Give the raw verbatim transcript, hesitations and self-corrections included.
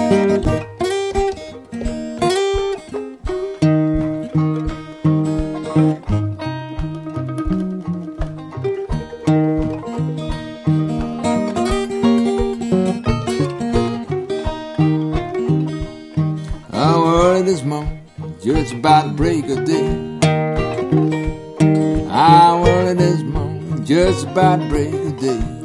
I'm early this morning, just about to break of day. I'm early this morning, just about to break of day.